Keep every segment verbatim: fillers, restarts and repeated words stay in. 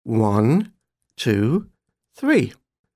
One, two, three.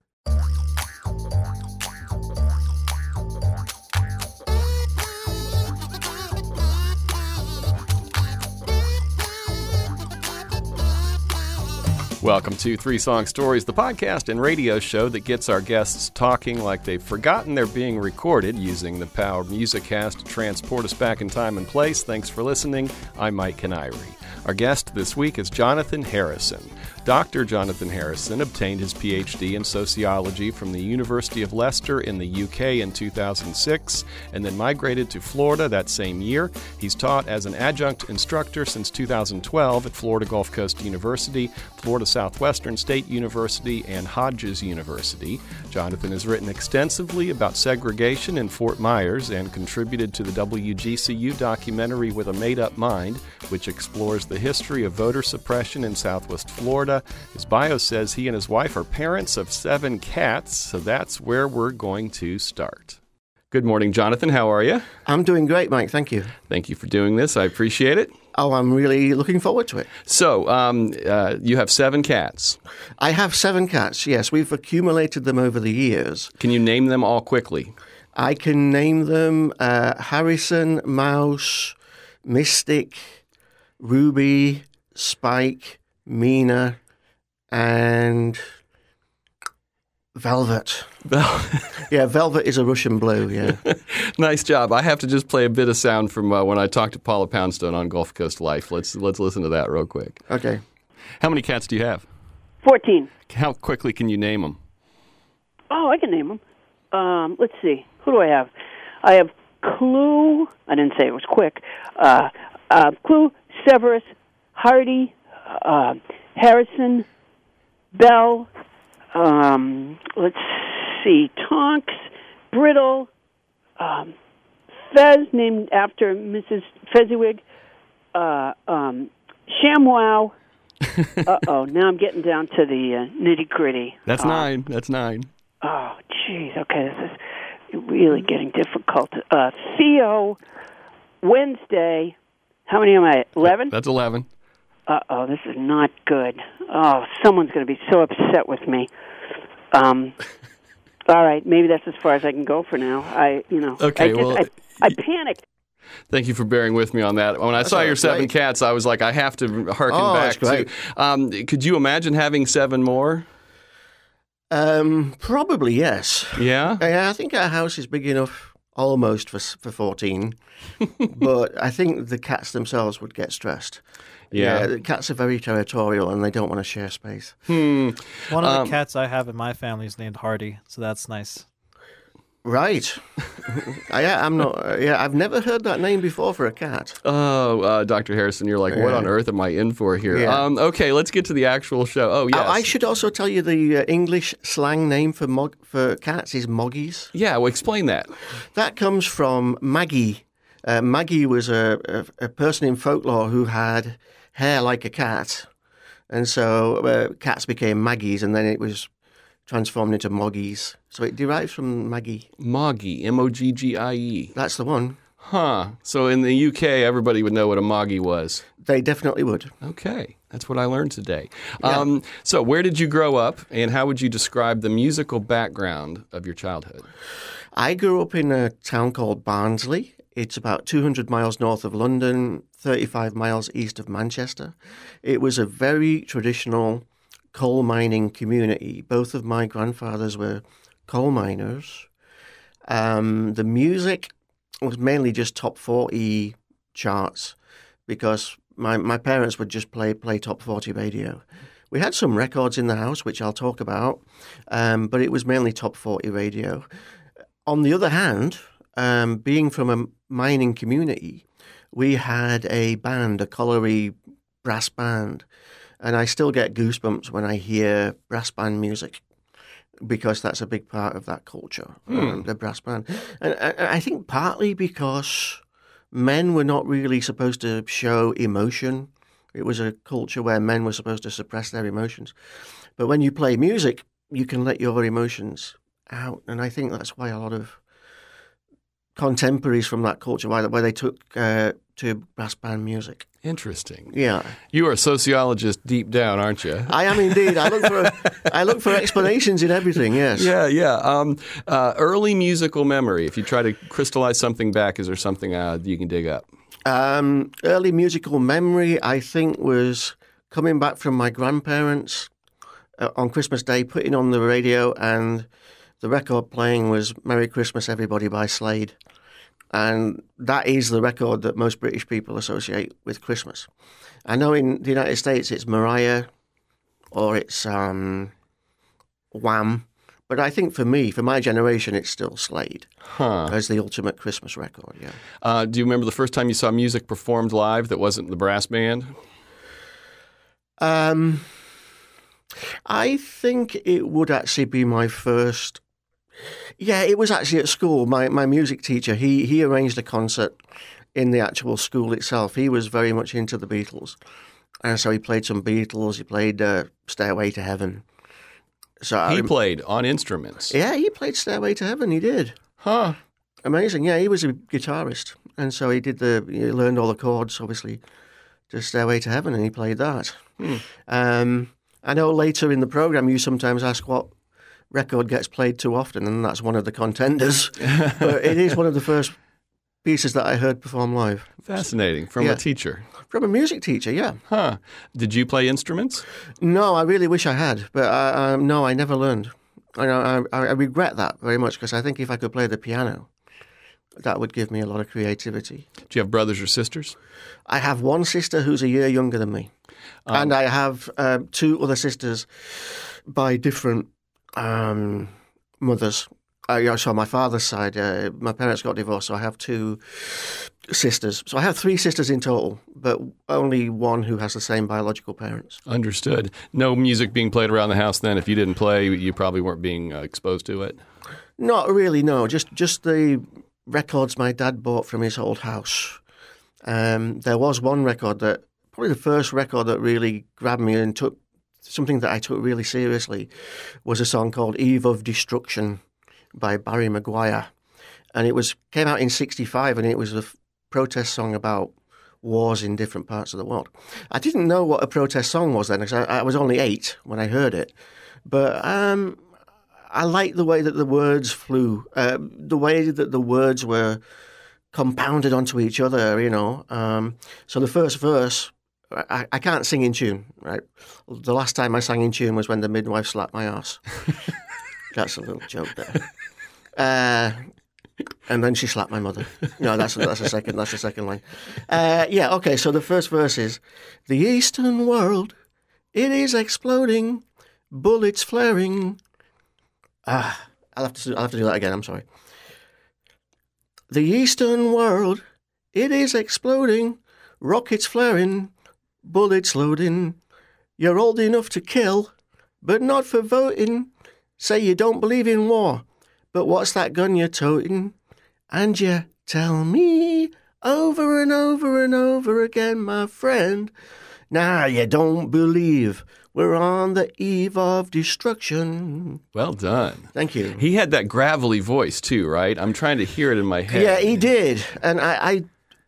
Welcome to Three Song Stories, the podcast and radio show that gets our guests talking like they've forgotten they're being recorded, using the power of MusicCast to transport us back in time and place. Thanks for listening. I'm Mike Canary. Our guest this week is Jonathan Harrison. Doctor Jonathan Harrison obtained his P H D in sociology from the University of Leicester in the U K in two thousand six and then migrated to Florida that same year. He's taught as an adjunct instructor since two thousand twelve at Florida Gulf Coast University, Florida Southwestern State University, and Hodges University. Jonathan has written extensively about segregation in Fort Myers and contributed to the W G C U documentary With a Made-Up Mind, which explores the history of voter suppression in Southwest Florida. His bio says he and his wife are parents of seven cats, so that's where we're going to start. Good morning, Jonathan. How are you? I'm doing great, Mike. Thank you. Thank you for doing this. I appreciate it. Oh, I'm really looking forward to it. So, um, uh, you have seven cats. I have seven cats, yes. We've accumulated them over the years. Can you name them all quickly? I can name them uh, Harrison, Mouse, Mystic, Ruby, Spike, Mina, and Velvet. Yeah, Velvet is a Russian blue, yeah. Nice job. I have to just play a bit of sound from uh, when I talked to Paula Poundstone on Gulf Coast Life. Let's let's listen to that real quick. Okay. How many cats do you have? fourteen. How quickly can you name them? Oh, I can name them. Um, let's see. Who do I have? I have Clue. I didn't say it was quick. Uh, uh, Clue, Severus, Hardy, uh, Harrison, Bell, um, let's see, Tonks, Brittle, um, Fez, named after Missus Fezziwig, uh, um, ShamWow. Uh-oh, now I'm getting down to the uh, nitty-gritty. That's uh, nine. That's nine. Oh, jeez. Okay, this is really getting difficult. Uh, Theo, Wednesday. How many am I? Eleven? That's eleven. Uh-oh, this is not good. Oh, someone's going to be so upset with me. Um, all right, maybe that's as far as I can go for now. I, you know, okay, I just, well, I, I panicked. Thank you for bearing with me on that. When I That's saw your seven great. cats, I was like, I have to harken Oh, back that's great. to. Um, could you imagine having seven more? Um, probably, yes. Yeah? I, I think our house is big enough almost for for fourteen, but I think the cats themselves would get stressed. Yeah. The cats are very territorial and they don't want to share space. Hmm. One of the Um, cats I have in my family is named Hardy, so that's nice. Right. I, I'm not. Uh, yeah, I've never heard that name before for a cat. Oh, uh, Doctor Harrison, you're like, what Yeah. on earth am I in for here? Yeah. Um, okay, let's get to the actual show. Oh, yes. I, I should also tell you the uh, English slang name for mog- for cats is moggies. Yeah, well, explain that. That comes from Maggie. Uh, Maggie was a, a, a person in folklore who had hair like a cat, and so uh, cats became Maggies, and then it was transformed into moggies. So it derives from Maggie. Moggy, M O G G I E. That's the one. Huh. So in the U K, everybody would know what a moggy was. They definitely would. Okay, that's what I learned today. Yeah. Um, so where did you grow up, and how would you describe the musical background of your childhood? I grew up in a town called Barnsley. It's about two hundred miles north of London, thirty-five miles east of Manchester. It was a very traditional coal mining community. Both of my grandfathers were coal miners. Um, the music was mainly just top forty charts because my, my parents would just play play top forty radio. We had some records in the house, which I'll talk about, um, but it was mainly top forty radio. On the other hand, um, being from a mining community, we had a band, a colliery brass band, and I still get goosebumps when I hear brass band music because that's a big part of that culture, Hmm. um, the brass band. And I, I think partly because men were not really supposed to show emotion. It was a culture where men were supposed to suppress their emotions. But when you play music, you can let your emotions out. And I think that's why a lot of contemporaries from that culture, why, why they took uh, to brass band music. Interesting. Yeah. You are a sociologist deep down, aren't you? I am indeed. I look for I look for explanations in everything, yes. Yeah, yeah. Um, uh, early musical memory, if you try to crystallize something back, is there something uh, you can dig up? Um, early musical memory, I think, was coming back from my grandparents uh, on Christmas Day, putting on the radio, and the record playing was Merry Christmas, Everybody by Slade. And that is the record that most British people associate with Christmas. I know in the United States it's Mariah or it's um, Wham, but I think for me, for my generation, it's still Slade Huh. as the ultimate Christmas record, yeah. Uh, do you remember the first time you saw music performed live that wasn't the brass band? Um, I think it would actually be my first... Yeah, it was actually at school. My my music teacher, he he arranged a concert in the actual school itself. He was very much into the Beatles. And so he played some Beatles. He played uh, Stairway to Heaven. So He I, played on instruments. Yeah, he played Stairway to Heaven. He did. Huh. Amazing. Yeah, he was a guitarist. And so he did the, he learned all the chords, obviously, to Stairway to Heaven, and he played that. Hmm. Um, I know later in the program you sometimes ask what record gets played too often, and that's one of the contenders. But it is one of the first pieces that I heard performed live. Fascinating. From Yeah. a teacher. From a music teacher, yeah. Huh. Did you play instruments? No, I really wish I had, but I, um, no, I never learned. I, I, I regret that very much, because I think if I could play the piano, that would give me a lot of creativity. Do you have brothers or sisters? I have one sister who's a year younger than me, Um, and I have uh, two other sisters by different um, mothers. Uh, yeah, so on my father's side, uh, my parents got divorced, so I have two sisters. So I have three sisters in total, but only one who has the same biological parents. Understood. No music being played around the house then. If you didn't play, you probably weren't being uh, exposed to it. Not really, no. Just just the records my dad bought from his old house. Um, there was one record that, probably the first record that really grabbed me and took something that I took really seriously, was a song called Eve of Destruction by Barry Maguire. And it was came out in sixty-five, and it was a f- protest song about wars in different parts of the world. I didn't know what a protest song was then, because I, I was only eight when I heard it. But um, I liked the way that the words flew, uh, the way that the words were compounded onto each other, you know. Um, so the first verse, I, I can't sing in tune, right? The last time I sang in tune was when the midwife slapped my ass. That's a little joke there. Uh, and then she slapped my mother. No, that's that's a second. That's the second line. Uh, yeah, okay. So the first verse is: the Eastern world, it is exploding, bullets flaring. Ah, I'll have to I'll have to do that again. I'm sorry. The Eastern world, it is exploding, rockets flaring, bullets loading. You're old enough to kill, but not for voting. Say you don't believe in war, but what's that gun you're toting? And you tell me over and over and over again, my friend, nah, you don't believe we're on the eve of destruction. Well done. Thank you. He had that gravelly voice too, right? I'm trying to hear it in my head. Yeah, he did. And I I,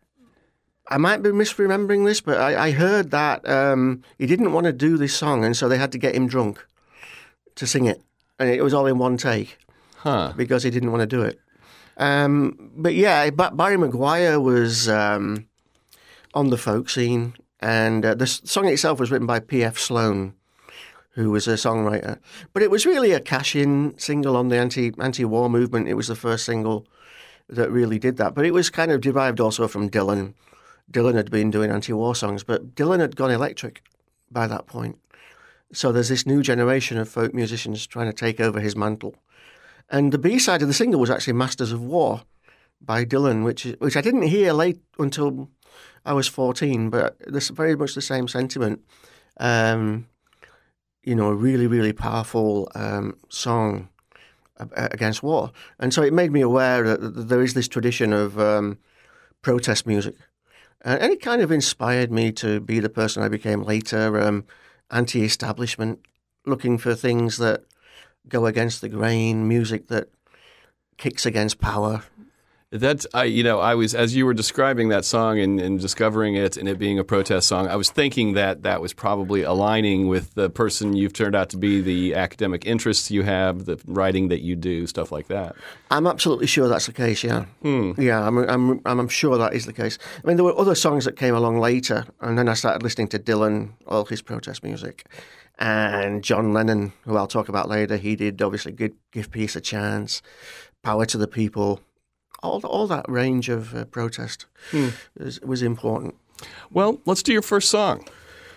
I might be misremembering this, but I, I heard that um, he didn't want to do this song, and so they had to get him drunk to sing it. And it was all in one take. Huh. Because he didn't want to do it. Um, but yeah, Barry Maguire was um, on the folk scene, and uh, the song itself was written by P F Sloan, who was a songwriter. But it was really a cash-in single on the anti, anti-war movement. It was the first single that really did that. But it was kind of derived also from Dylan. Dylan had been doing anti-war songs, but Dylan had gone electric by that point. So there's this new generation of folk musicians trying to take over his mantle. And the B-side of the single was actually Masters of War by Dylan, which which I didn't hear late until I was fourteen, but this very much the same sentiment. Um, you know, a really, really powerful um, song against war. And so it made me aware that there is this tradition of um, protest music. And it kind of inspired me to be the person I became later, um, anti-establishment, looking for things that go against the grain, music that kicks against power. That's I, you know, I was as you were describing that song and, and discovering it and it being a protest song, I was thinking that that was probably aligning with the person you've turned out to be, the academic interests you have, the writing that you do, stuff like that. I'm absolutely sure that's the case. Yeah, Hmm. yeah, I'm, I'm, I'm sure that is the case. I mean, there were other songs that came along later, and then I started listening to Dylan, all his protest music, and John Lennon, who I'll talk about later. He did obviously Give, Give Peace a Chance, Power to the People. All, all that range of uh, protest hmm. was, was important. Well, let's do your first song.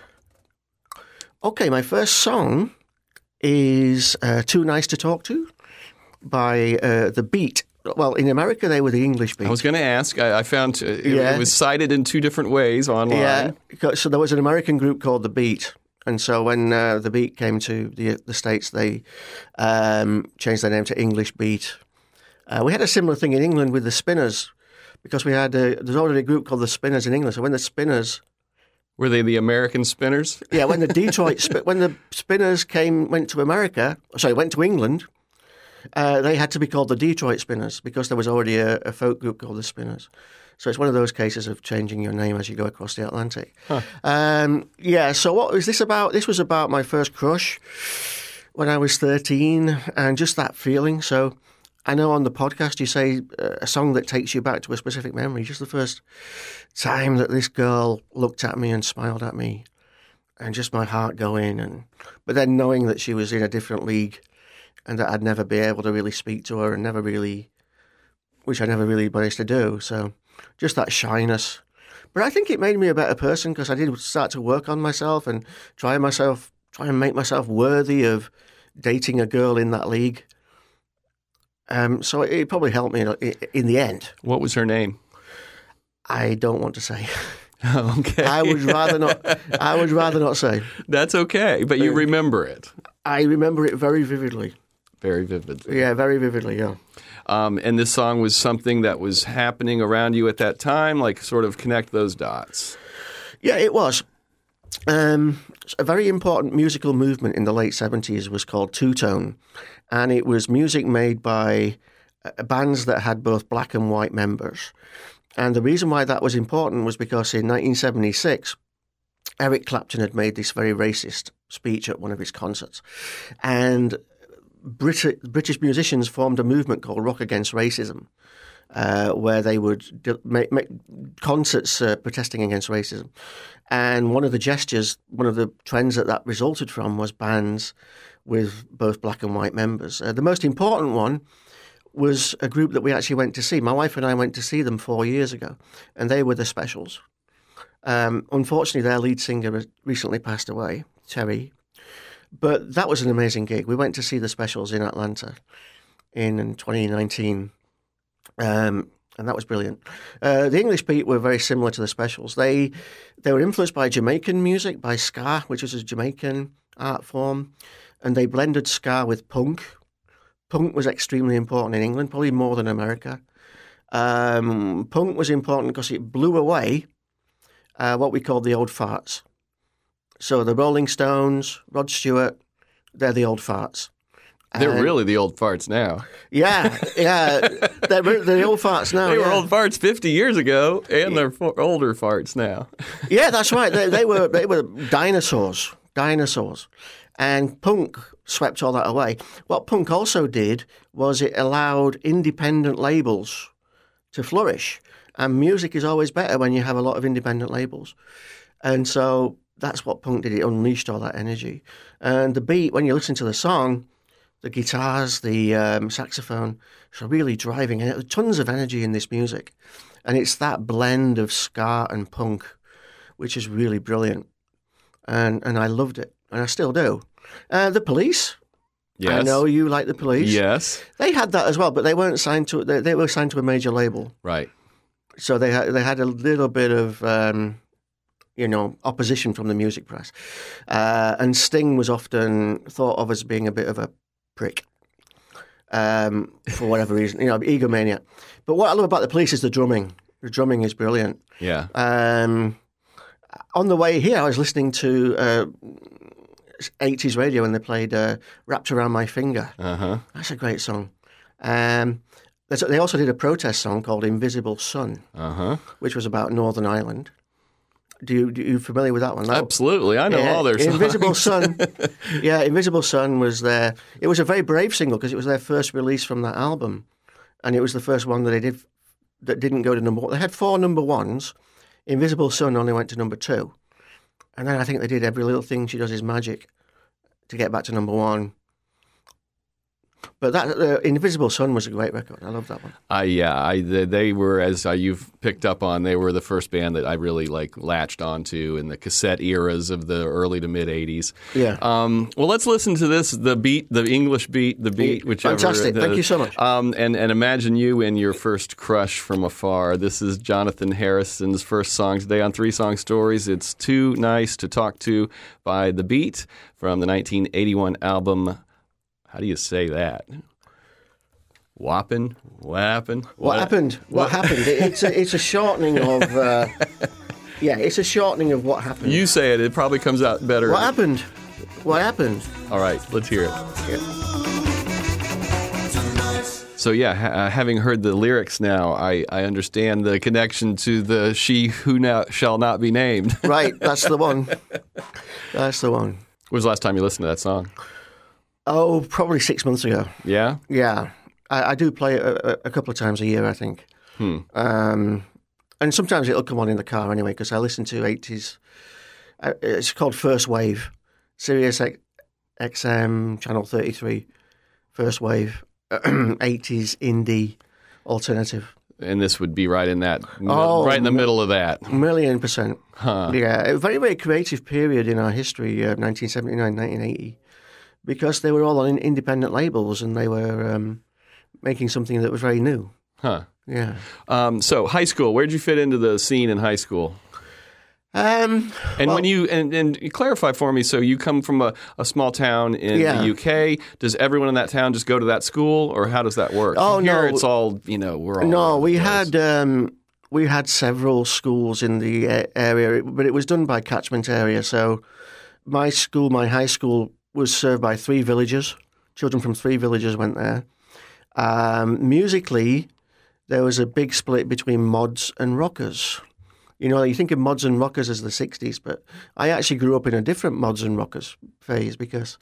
Okay, my first song is uh, Too Nice to Talk To by uh, The Beat. Well, in America, they were the English Beat. I was going to ask. I, I found uh, it, yeah. it was cited in two different ways online. Yeah, so there was an American group called The Beat. And so when uh, The Beat came to the, the States, they um, changed their name to English Beat. Uh, we had a similar thing in England with the Spinners, because we had a, there's already a group called the Spinners in England. So when the Spinners, were they the American Spinners? Yeah, when the Detroit when the Spinners came went to America, sorry, went to England, uh, they had to be called the Detroit Spinners because there was already a, a folk group called the Spinners. So it's one of those cases of changing your name as you go across the Atlantic. Huh. Um, yeah. So what was this about? This was about my first crush when I was thirteen, and just that feeling. So. I know on the podcast you say uh, a song that takes you back to a specific memory. Just the first time that this girl looked at me and smiled at me, and just my heart going. And but then knowing that she was in a different league, and that I'd never be able to really speak to her, and never really, which I never really managed to do. So just that shyness. But I think it made me a better person because I did start to work on myself and try myself, try and make myself worthy of dating a girl in that league. Um, so it probably helped me in the end. What was her name? I don't want to say. Oh, okay. I would rather not. I would rather not say. That's okay, but you remember it. I remember it very vividly. Very vividly. Yeah, very vividly. Yeah. Um, and this song was something that was happening around you at that time, like sort of connect those dots. Yeah, it was. Um, a very important musical movement in the late seventies was called two-tone, and it was music made by uh, bands that had both black and white members. And the reason why that was important was because in nineteen seventy-six, Eric Clapton had made this very racist speech at one of his concerts, and Brit- British musicians formed a movement called Rock Against Racism, uh, where they would d- make, make concerts uh, protesting against racism. And one of the gestures, one of the trends that that resulted from was bands with both black and white members. Uh, the most important one was a group that we actually went to see. My wife and I went to see them four years ago, and they were the Specials. Um, unfortunately, their lead singer recently passed away, Terry. But that was an amazing gig. We went to see the Specials in Atlanta in twenty nineteen. Um, and that was brilliant. Uh, the English Beat were very similar to the Specials. They they were influenced by Jamaican music, by ska, which is a Jamaican art form, and they blended ska with punk. Punk was extremely important in England, probably more than America. Um, punk was important because it blew away uh, what we called the old farts. So the Rolling Stones, Rod Stewart, they're the old farts. They're Um, really the old farts now. Yeah, yeah. They're, they're the old farts now. They were yeah. old farts fifty years ago, and they're fo- older farts now. Yeah, that's right. They, they were they were dinosaurs, dinosaurs. And punk swept all that away. What punk also did was it allowed independent labels to flourish. And music is always better when you have a lot of independent labels. And so that's what punk did. It unleashed all that energy. And the beat, when you listen to the song, the guitars, the um, saxophone, it's really driving. And there's tons of energy in this music. And it's that blend of ska and punk, which is really brilliant. And and I loved it. And I still do. Uh, the Police. Yes. I know you like the Police. Yes. They had that as well, but they weren't signed to. They, they were signed to a major label. Right. So they had they had a little bit of um, you know opposition from the music press, uh, and Sting was often thought of as being a bit of a prick um, for whatever reason, you know, egomaniac. But what I love about the Police is the drumming. The drumming is brilliant. Yeah. Um, on the way here, I was listening to uh, eighties radio and they played uh, "Wrapped Around My Finger." Uh huh. That's a great song. Um, There's- They also did a protest song called Invisible Sun, Uh-huh. which was about Northern Ireland. Do you, do you familiar with that one? That- Absolutely. I know Yeah, all their songs. Invisible Sun. Yeah, Invisible Sun was their. It was a very brave single because it was their first release from that album, and it was the first one that they did that didn't go to number one. They had four number ones. Invisible Sun only went to number two, and then I think they did Every Little Thing She Does Is Magic to get back to number one. But that uh, Invisible Sun was a great record. I love that one. I yeah, I they, they were, as uh, you've picked up on, they were the first band that I really like latched onto in the cassette eras of the early to mid eighties. Yeah. Um, well, let's listen to this, the beat, the English beat, the beat, whichever. Fantastic. the- Thank you so much. Um, and and imagine you and your first crush from afar. This is Jonathan Harrison's first song today on Three Song Stories. It's Too Nice to Talk To by The Beat from the nineteen eighty-one album. How do you say that? Whoppin'? Whappin'? What happened? What happened? It- It's a, it's a shortening of. Uh, yeah, it's a shortening of what happened. You say it, it probably comes out better. What happened? What happened? All right, let's hear it. So yeah, ha- uh, having heard the lyrics now, I, I understand the connection to the "She Who now shall not be named." Right, that's the one. That's the one. When was the last time you listened to that song? Oh, probably six months ago. Yeah? Yeah, I, I do play it a, a couple of times a year, I think. Hmm. Um, and sometimes it'll come on in the car anyway because I listen to eighties. Uh, It's called First Wave, Sirius X M channel thirty-three, First Wave, eighties indie alternative. And this would be right in that, Oh, right in the middle of that. Million percent. Huh. Yeah, a very, very creative period in our history, uh, nineteen seventy-nine, nineteen eighty, because they were all on independent labels and they were um, making something that was very new. Huh. Yeah. Um, so high school, where'd you fit into the scene in high school? Um, And well, when you and, and clarify for me, so you come from a, a small town in Yeah. the U K. Does everyone in that town just go to that school, or how does that work? Oh, Here no. it's all you know. We're all no, over we the place. had um, we had several schools in the uh, area, but it was done by catchment area. So my school, my high school, was served by three villages. Children from three villages went there. Um, musically, there was a big split between mods and rockers. You know, you think of mods and rockers as the sixties, but I actually grew up in a different mods and rockers phase because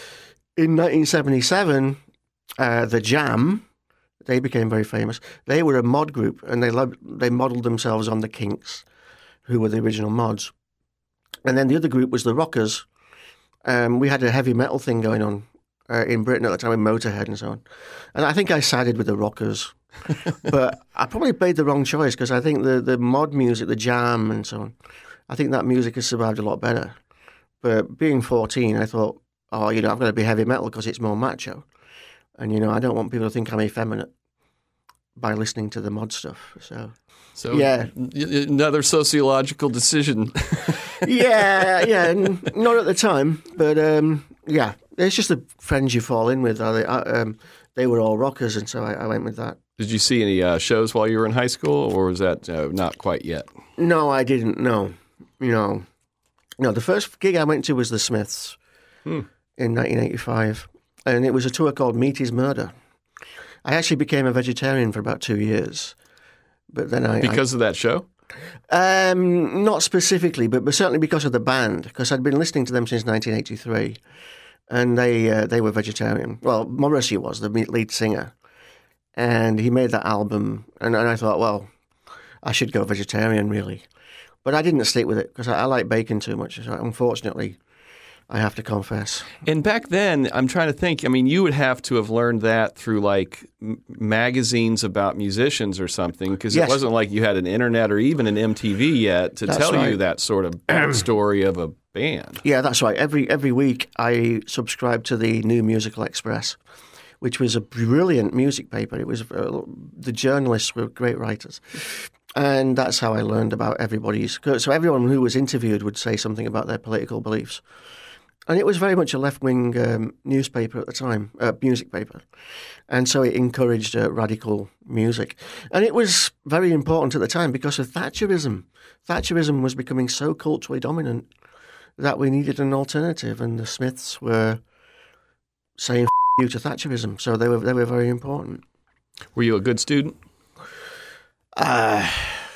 in nineteen seventy-seven, uh, the Jam, they became very famous. They were a mod group, and they loved, they modelled themselves on the Kinks, who were the original mods. And then the other group was the Rockers. Um, we had a heavy metal thing going on uh, in Britain at the time with Motorhead and so on. And I think I sided with the Rockers. But I probably made the wrong choice because I think the, the mod music, the Jam and so on, I think that music has survived a lot better. But being fourteen, I thought, oh, you know, I've got to be heavy metal because it's more macho. And, you know, I don't want people to think I'm effeminate by listening to the mod stuff. So, So Yeah. y- another sociological decision. yeah, yeah, n- not at the time. But, um, yeah, it's just the friends you fall in with. Are they, uh, um, they were all rockers, and so I, I went with that. Did you see any uh, shows while you were in high school, or was that uh, not quite yet? No, I didn't. No, you know, no. The first gig I went to was the Smiths Hmm. in nineteen eighty-five, and it was a tour called Meat Is Murder. I actually became a vegetarian for about two years, but then I Because of that show? I, um, not specifically, but, but certainly because of the band, because I'd been listening to them since nineteen eighty-three, and they uh, they were vegetarian. Well, Morrissey was the lead singer. And he made that album, and, and I thought, well, I should go vegetarian, really. But I didn't stick with it because I, I like bacon too much. So unfortunately, I have to confess. And back then, I'm trying to think, I mean, you would have to have learned that through like m- magazines about musicians or something, because Yes. it wasn't like you had an internet or even an M T V yet to That's tell you right. that sort of story of a band. Yeah, that's right. Every every week, I subscribed to the New Musical Express, which was a brilliant music paper. It was uh, the journalists were great writers, and that's how I learned about everybody's. So everyone who was interviewed would say something about their political beliefs, and it was very much a left-wing um, newspaper at the time, uh, music paper, and so it encouraged uh, radical music, and it was very important at the time because of Thatcherism. Thatcherism was becoming so culturally dominant that we needed an alternative, and the Smiths were saying F- you to Thatcherism, so they were they were very important. Were you a good student? Uh,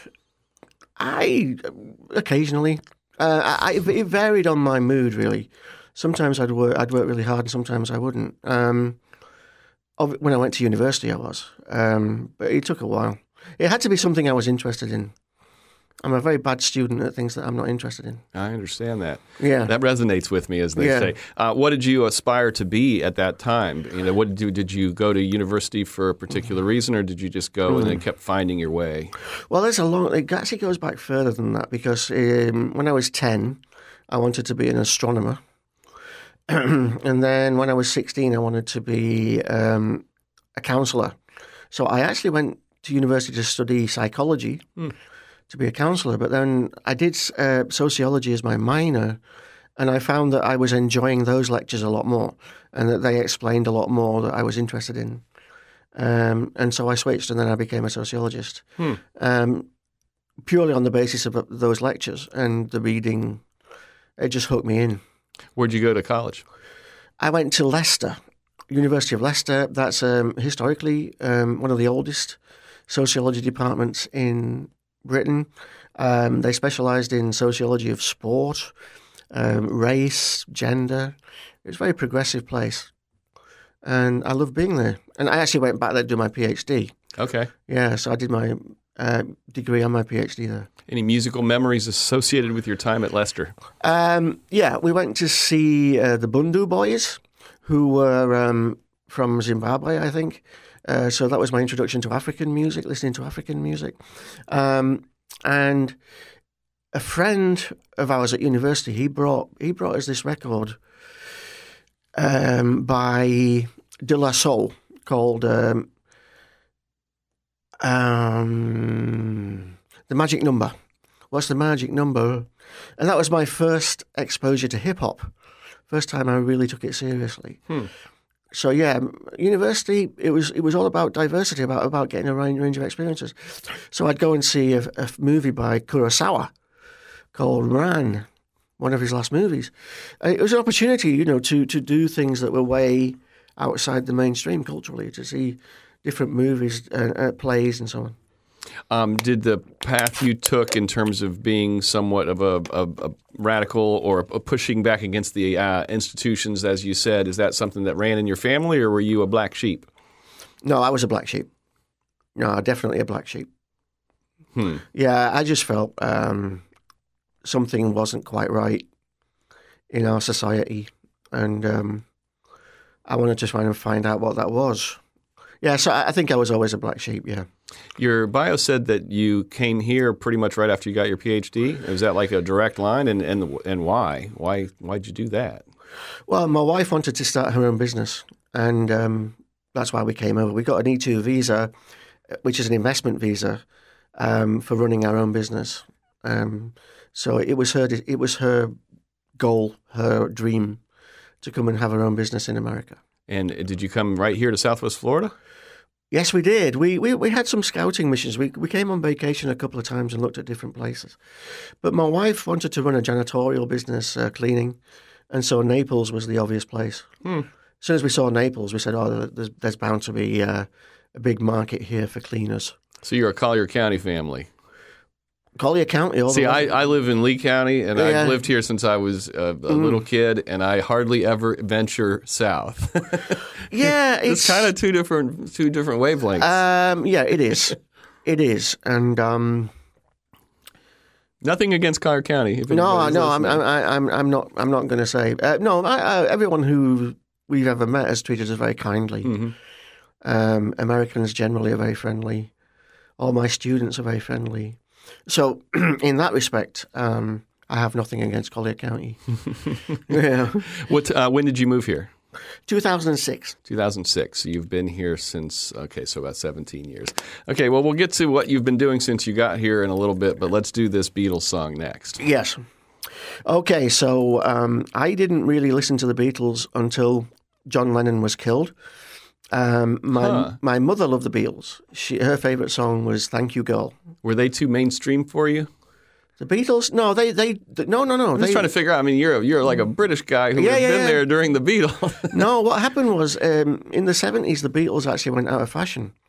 I occasionally. Uh, I, it varied on my mood, really. Sometimes I'd work. I'd work really hard, and sometimes I wouldn't. Um, when I went to university, I was, um, but it took a while. It had to be something I was interested in. I'm a very bad student at things that I'm not interested in. I understand that. Yeah, that resonates with me, as they yeah. say. Uh, what did you aspire to be at that time? You know, what did you did you go to university for a particular reason, or did you just go mm. and then kept finding your way? Well, there's a long. It actually goes back further than that because um, when I was ten, I wanted to be an astronomer, and then when I was sixteen, I wanted to be um, a counsellor. So I actually went to university to study psychology. Mm. to be a counsellor, but then I did uh, sociology as my minor, and I found that I was enjoying those lectures a lot more, and that they explained a lot more that I was interested in. Um, and so I switched, and then I became a sociologist, hmm. um, purely on the basis of those lectures and the reading. It just hooked me in. Where'd you go to college? I went to Leicester, University of Leicester. That's um, historically um, one of the oldest sociology departments in Britain. Um, they specialised in sociology of sport, um, race, gender. It was a very progressive place. And I loved being there. And I actually went back there to do my PhD. Okay. Yeah, so I did my uh, degree and my PhD there. Any musical memories associated with your time at Leicester? Um, yeah, we went to see uh, the Bundu Boys, who were um, from Zimbabwe, I think. Uh, so that was my introduction to African music, listening to African music. Um, and a friend of ours at university, he brought he brought us this record um, by De La Soul called um, um, The Magic Number. What's the Magic Number? And that was my first exposure to hip-hop. First time I really took it seriously. Hmm. So yeah, university, it was it was all about diversity, about about getting a range of experiences. So I'd go and see a, a movie by Kurosawa called Ran, one of his last movies. And it was an opportunity, you know, to to do things that were way outside the mainstream culturally, to see different movies, uh, uh, plays, and so on. Um, did the path you took in terms of being somewhat of a, a, a radical or a pushing back against the uh, institutions, as you said, is that something that ran in your family, or were you a black sheep? No, I was a black sheep. No, definitely a black sheep. Hmm. Yeah, I just felt um, something wasn't quite right in our society, and um, I wanted to try and find out what that was. Yeah, so I think I was always a black sheep, yeah. Your bio said that you came here pretty much right after you got your PhD. Was that like a direct line, and and and why? Why why'd you do that? Well, my wife wanted to start her own business, and um, that's why we came over. We got an E two visa, which is an investment visa um, for running our own business. Um, so it was her it was her goal, her dream, to come and have her own business in America. And did you come right here to Southwest Florida? Yes, we did. We, we we had some scouting missions. We we came on vacation a couple of times and looked at different places. But my wife wanted to run a janitorial business, uh, cleaning, and so Naples was the obvious place. Hmm. As soon as we saw Naples, we said, oh, there's, there's bound to be uh, a big market here for cleaners. So you're a Collier County family. Collier County. All See, the way. I, I live in Lee County, and yeah. I've lived here since I was a, a mm. little kid, and I hardly ever venture south. Yeah, it's, it's kind of two different two different wavelengths. Um, yeah, it is. It is, and um, nothing against Collier County. If no, no, I'm, I'm, I'm, I'm not. I'm not going to say uh, no. I, I, everyone who we've ever met has treated us very kindly. Mm-hmm. Um, Americans generally are very friendly. All my students are very friendly. So, in that respect, um, I have nothing against Collier County. Yeah. What? Uh, when did you move here? two thousand six. two thousand six. So you've been here since, okay, so about seventeen years. Okay, well, we'll get to what you've been doing since you got here in a little bit, but let's do this Beatles song next. Yes. Okay, so um, I didn't really listen to the Beatles until John Lennon was killed. Um, my huh. my mother loved the Beatles. She her favorite song was "Thank You, Girl." Were they too mainstream for you? The Beatles? No, they they no no no. I'm they, just trying to figure out. I mean, you're you're like a British guy who yeah, has yeah, been yeah. there during the Beatles. No, what happened was um, in the seventies, the Beatles actually went out of fashion.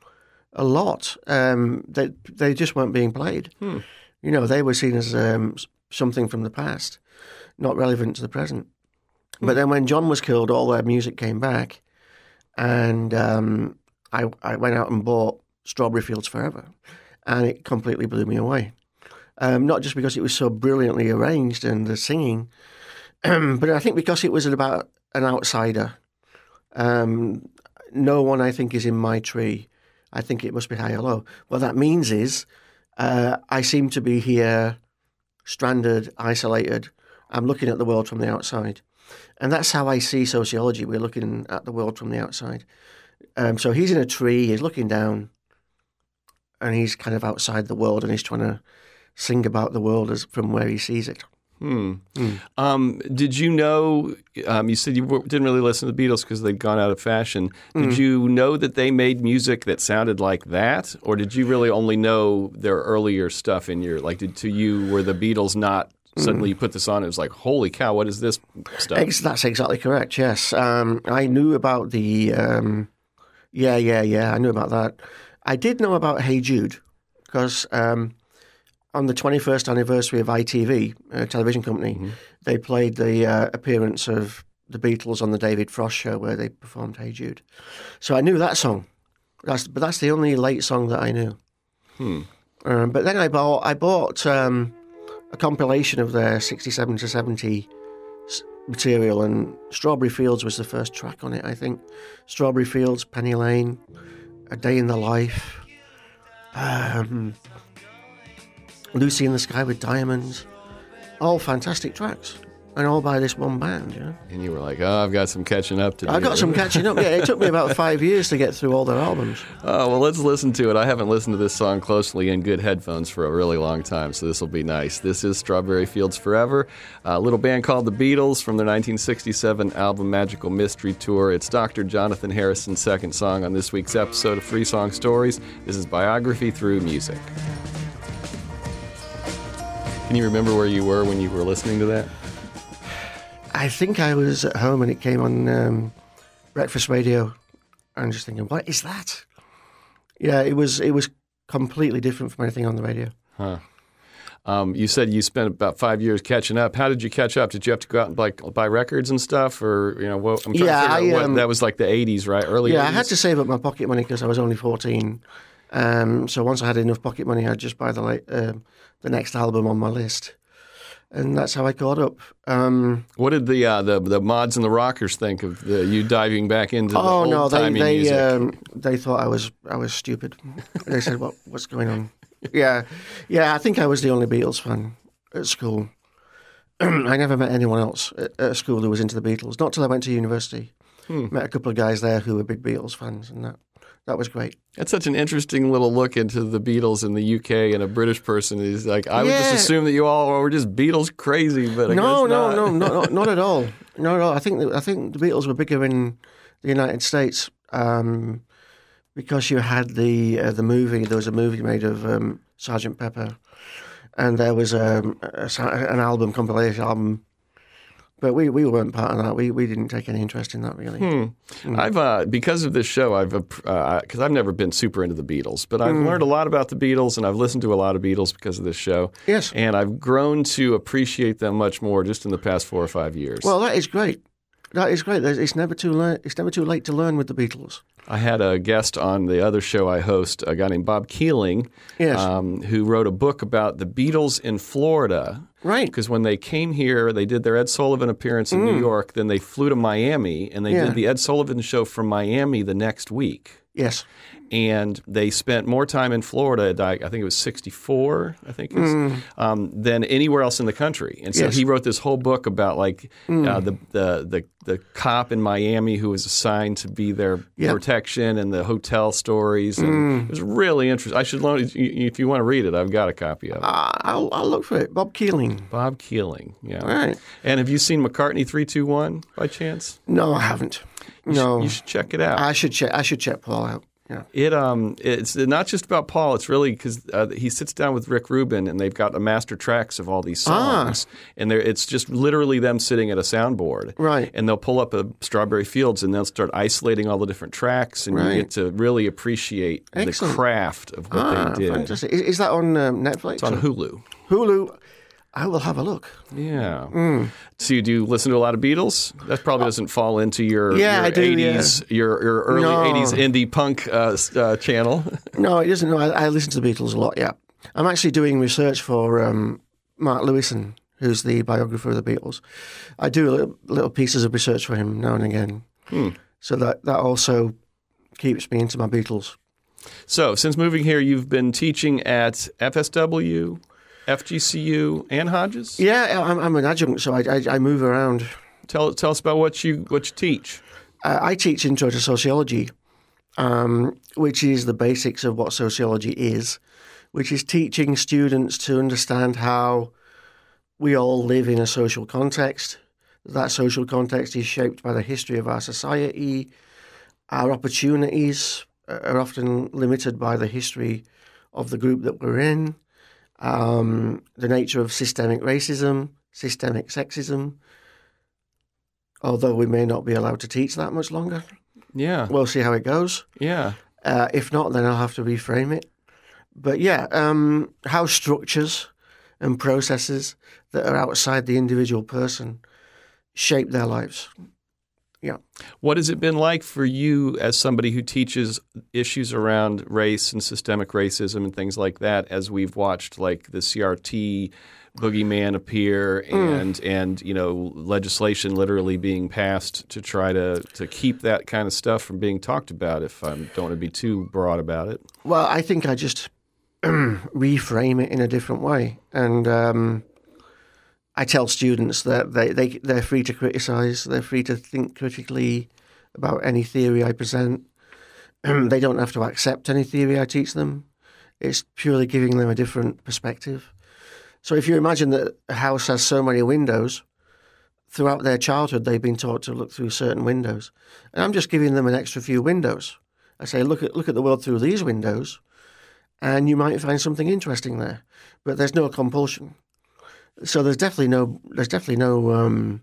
a lot. Um, they they just weren't being played. Hmm. You know, they were seen as um, something from the past, not relevant to the present. Hmm. But then when John was killed, all their music came back, and um, I I went out and bought Strawberry Fields Forever, and it completely blew me away. Um, not just because it was so brilliantly arranged and the singing, but I think because it was about an outsider. Um, no one, I think, is in my tree. I think it must be high or low. What that means is uh, I seem to be here stranded, isolated. I'm looking at the world from the outside. And that's how I see sociology. We're looking at the world from the outside. Um, so he's in a tree, he's looking down, and he's kind of outside the world, and he's trying to sing about the world as from where he sees it. Hmm. Mm. Um, did you know, um, you said you didn't really listen to the Beatles because they'd gone out of fashion. Did mm. you know that they made music that sounded like that? Or did you really only know their earlier stuff in your, like, did, to you, were the Beatles not, suddenly mm. you put this on, it was like, holy cow, what is this stuff? Ex- that's exactly correct, yes. Um, I knew about the, um, yeah, yeah, yeah, I knew about that. I did know about Hey Jude because... Um, on the twenty-first anniversary of I T V, a television company, mm-hmm. they played the uh, appearance of the Beatles on the David Frost show where they performed Hey Jude. So I knew that song, that's, but that's the only late song that I knew. Hmm. Um, but then I bought I bought um, a compilation of their sixty-seven to seventy material, and Strawberry Fields was the first track on it, I think. Strawberry Fields, Penny Lane, A Day in the Life, um... Lucy in the Sky with Diamonds, all fantastic tracks, and all by this one band, you know. And you were like, oh, I've got some catching up to do. I got some catching up, yeah. It took me about five years to get through all their albums. Oh, well, let's listen to it. I haven't listened to this song closely in good headphones for a really long time, so this will be nice. This is Strawberry Fields Forever, a little band called The Beatles from their nineteen sixty-seven album Magical Mystery Tour. It's Doctor Jonathan Harrison's second song on this week's episode of Three Song Stories. This is Biography Through Music. Can you remember where you were when you were listening to that? I think I was at home and it came on um, breakfast radio. I'm just thinking, what is that? Yeah, it was it was completely different from anything on the radio. Huh. Um, you said you spent about five years catching up. How did you catch up? Did you have to go out and buy, buy records and stuff, or you know? What, I'm trying yeah, to figure out I, um, what, that was like the eighties, right? Early. Yeah, eighties? I had to save up my pocket money because I was only fourteen. Um, so once I had enough pocket money, I'd just buy the late, uh, the next album on my list, and that's how I caught up. Um, what did the uh, the the mods and the rockers think of the, you diving back into the oh old no, they timey they music? um, they thought I was I was stupid. They said, "What what's going on?" Yeah, yeah. I think I was the only Beatles fan at school. I never met anyone else at, at school who was into the Beatles. Not till I went to university. Hmm. Met a couple of guys there who were big Beatles fans, and that. That was great. That's such an interesting little look into the Beatles in the U K, and a British person is like, I would yeah. just assume that you all were just Beatles crazy, but I no, guess no, not. no, no, not, not at all. Not at all. I think that, I think the Beatles were bigger in the United States um, because you had the uh, the movie. There was a movie made of um, Sergeant Pepper, and there was um, a, an album, compilation album. But we, we weren't part of that. We we didn't take any interest in that really. Hmm. Mm. I've uh, because of this show, I've because uh, I've never been super into the Beatles, but I've mm. learned a lot about the Beatles, and I've listened to a lot of Beatles because of this show. Yes, and I've grown to appreciate them much more just in the past four or five years. Well, that is great. That is great. It's never too late. It's never too late to learn with the Beatles. I had a guest on the other show I host, a guy named Bob Keeling, yes. um, who wrote a book about the Beatles in Florida. Right. Because when they came here, they did their Ed Sullivan appearance in mm. New York. Then they flew to Miami, and they yeah. did the Ed Sullivan show from Miami the next week. Yes. And they spent more time in Florida, I think it was sixty-four, I think, is, mm. um, than anywhere else in the country. And so yes. he wrote this whole book about like mm. uh, the, the the the cop in Miami who was assigned to be their yep. protection and the hotel stories. And mm. it was really interesting. I should loan it. If you want to read it, I've got a copy of it. Uh, I'll, I'll look for it. Bob Keeling. Bob Keeling, yeah. All right. And have you seen McCartney three two one by chance? No, I haven't. You no. Should, you should check it out. I should check. I should check Paul out. Yeah. It um it's not just about Paul. It's really because uh, he sits down with Rick Rubin and they've got the master tracks of all these songs, ah. and they're, it's just literally them sitting at a soundboard, right? And they'll pull up a Strawberry Fields and they'll start isolating all the different tracks, and right. you get to really appreciate Excellent. the craft of what ah, they did. Fantastic! Is, is that on um, Netflix? It's on or? Hulu. Hulu. I will have a look. Yeah. Mm. So you do listen to a lot of Beatles? That probably doesn't fall into your, yeah, your I do, eighties, yeah. your, your early no. eighties indie punk uh, uh, channel. No, it doesn't. No, I, I listen to the Beatles a lot, yeah. I'm actually doing research for um, Mark Lewison, who's the biographer of the Beatles. I do little, little pieces of research for him now and again. Hmm. So that, that also keeps me into my Beatles. So since moving here, you've been teaching at F S W, F G C U, and Hodges? Yeah, I'm, I'm an adjunct, so I, I, I move around. Tell tell us about what you what you teach. Uh, I teach intro to sociology, um, which is the basics of what sociology is, which is teaching students to understand how we all live in a social context. That social context is shaped by the history of our society. Our opportunities are often limited by the history of the group that we're in. Um, the nature of systemic racism, systemic sexism, although we may not be allowed to teach that much longer. Yeah. We'll see how it goes. Yeah. Uh, if not, then I'll have to reframe it. But yeah, um, how structures and processes that are outside the individual person shape their lives. Yeah. What has it been like for you as somebody who teaches issues around race and systemic racism and things like that, as we've watched like the C R T boogeyman appear and mm. and you know legislation literally being passed to try to, to keep that kind of stuff from being talked about, if I don't want to be too broad about it? Well, I think I just reframe it in a different way. And um, I tell students that they, they, they're free to criticize, they're free to think critically about any theory I present. They don't have to accept any theory I teach them. It's purely giving them a different perspective. So if you imagine that a house has so many windows, throughout their childhood they've been taught to look through certain windows. And I'm just giving them an extra few windows. I say, look at look at the world through these windows, and you might find something interesting there. But there's no compulsion. So there's definitely no there's definitely no um,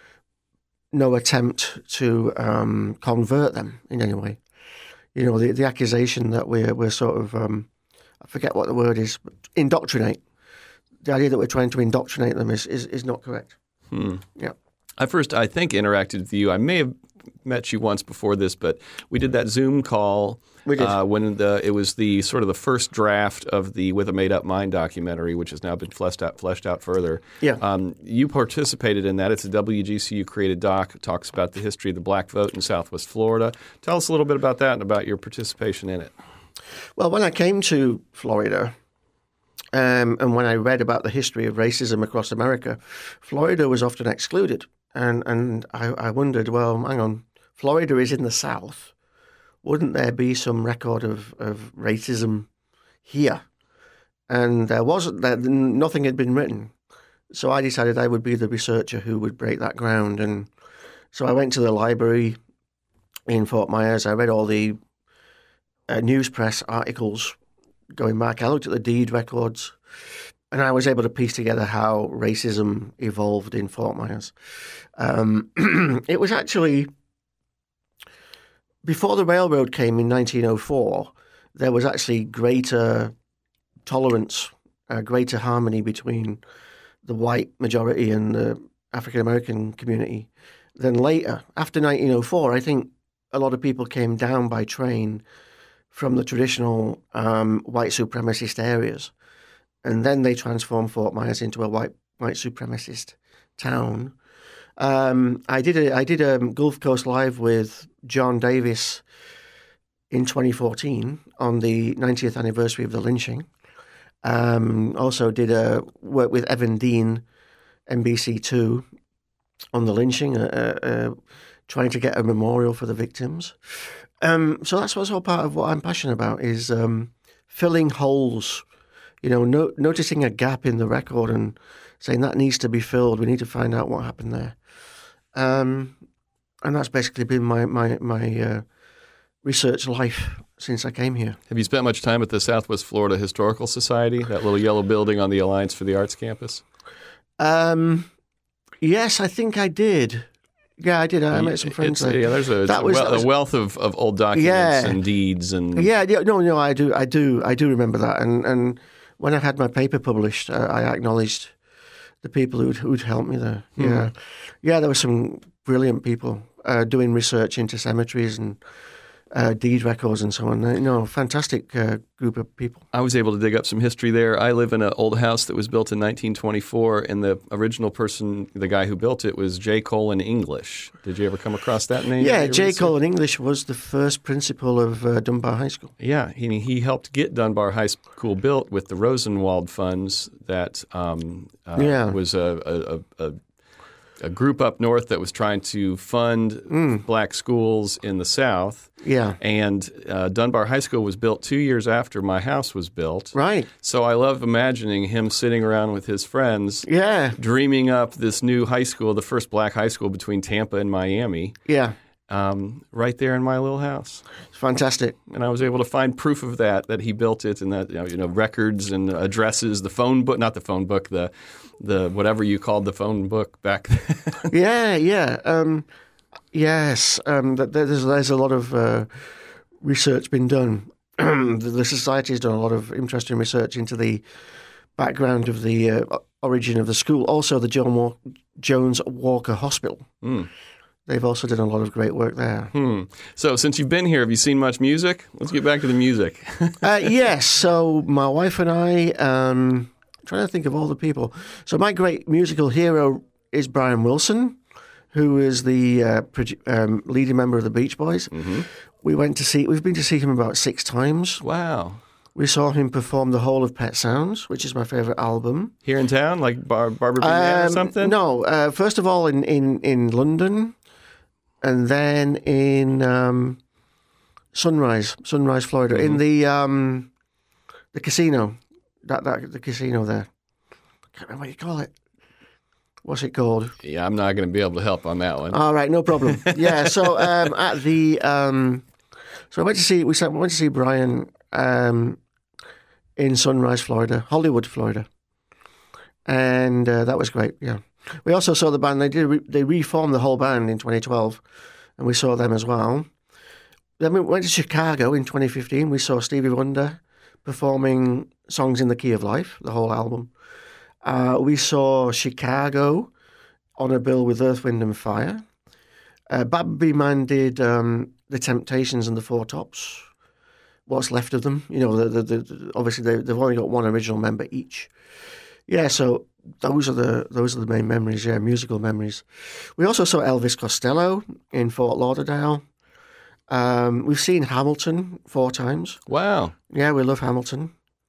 no attempt to um, convert them in any way. You know, the the accusation that we're we're sort of um, I forget what the word is, but indoctrinate. The idea that we're trying to indoctrinate them is is, is not correct. Hmm. Yeah. I first, I think, interacted with you. I may have met you once before this, but we did that Zoom call. We did. Uh, when the it was the sort of the first draft of the With a Made Up Mind documentary, which has now been fleshed out fleshed out further. Yeah. Um, you participated in that. It's a W G C U created doc. It talks about the history of the black vote in Southwest Florida. Tell us a little bit about that and about your participation in it. Well, when I came to Florida, um, and when I read about the history of racism across America, Florida was often excluded. And and I, I wondered, well, hang on, Florida is in the South. Wouldn't there be some record of, of racism here? And there wasn't. There, nothing had been written. So I decided I would be the researcher who would break that ground. And so I went to the library in Fort Myers. I read all the uh, news press articles going back. I looked at the deed records. And I was able to piece together how racism evolved in Fort Myers. Um, it was actually, before the railroad came in nineteen oh four, there was actually greater tolerance, uh, greater harmony between the white majority and the African-American community than later. After nineteen oh four, I think a lot of people came down by train from the traditional um, white supremacist areas. And then they transformed Fort Myers into a white white supremacist town. Um, I did a I did a Gulf Coast Live with John Davis in twenty fourteen on the ninetieth anniversary of the lynching. Um, also did a work with Evan Dean, N B C two, on the lynching, uh, uh, trying to get a memorial for the victims. Um, so that's what's all part of what I'm passionate about, is um, filling holes. You know, no, noticing a gap in the record and saying that needs to be filled. We need to find out what happened there. Um, and that's basically been my my, my uh, research life since I came here. Have you spent much time at the Southwest Florida Historical Society, that little yellow building on the Alliance for the Arts campus? Um, yes, I think I did. Yeah, I did. I met some friends it's, there. Yeah, there's a, that was, a, that was, a wealth of, of old documents yeah. and deeds and yeah, yeah. No, no, I do, I do, I do remember that. And and when I had my paper published, uh, I acknowledged the people who'd who'd helped me there. Hmm. Yeah, yeah. There were some brilliant people uh, doing research into cemeteries and uh, deed records and so on. You know, fantastic uh, group of people. I was able to dig up some history there. I live in an old house that was built in nineteen twenty-four, and the original person, the guy who built it, was J. Colin English. Did you ever come across that name? Yeah, J. Colin English was the first principal of uh, Dunbar High School. Yeah, he, he helped get Dunbar High School built with the Rosenwald funds that um, uh, yeah. was a, a, a a group up north that was trying to fund mm. black schools in the South. Yeah. And uh, Dunbar High School was built two years after my house was built. Right. So I love imagining him sitting around with his friends, yeah. dreaming up this new high school, the first black high school between Tampa and Miami. Yeah. Um, right there in my little house. It's fantastic. And I was able to find proof of that, that he built it, and that, you know, you know records and addresses, the phone book, not the phone book, the the whatever you called the phone book back then. yeah, yeah. Um, yes, um, there's, there's a lot of uh, research been done. The Society has done a lot of interesting research into the background of the uh, origin of the school. Also, the John Wa- Jones Walker Hospital. Mm. They've also done a lot of great work there. Hmm. So since you've been here, have you seen much music? Let's get back to the music. uh, yes. So my wife and I, um, I'm trying to think of all the people. So my great musical hero is Brian Wilson, who is the uh, produ- um, leading member of the Beach Boys. Mm-hmm. We went to see. We've been to see him about six times. Wow. We saw him perform the whole of Pet Sounds, which is my favorite album. Here in town, like Bar- Barbara B. Man or Um, something? No. Uh, first of all, in, in, in London. And then in um, Sunrise, Sunrise, Florida, mm-hmm. in the um, the casino, that that the casino there. I can't remember what you call it. What's it called? Yeah, I'm not going to be able to help on that one. All right, no problem. Yeah, so um, at the um, so I went to see we went to see Brian um, in Sunrise, Florida, Hollywood, Florida, and uh, that was great. Yeah. We also saw the band. They did. Re, they reformed the whole band in twenty twelve, and we saw them as well. Then we went to Chicago in twenty fifteen. We saw Stevie Wonder performing Songs in the Key of Life, the whole album. Uh, we saw Chicago on a bill with Earth, Wind and Fire. Uh, Barbara B. Man did um, The Temptations and the Four Tops. What's left of them? You know, the, the, the, obviously they, they've only got one original member each. Yeah, so. Those are the those are the main memories, yeah, musical memories. We also saw Elvis Costello in Fort Lauderdale. Um, we've seen Hamilton four times. Wow. Yeah, we love Hamilton.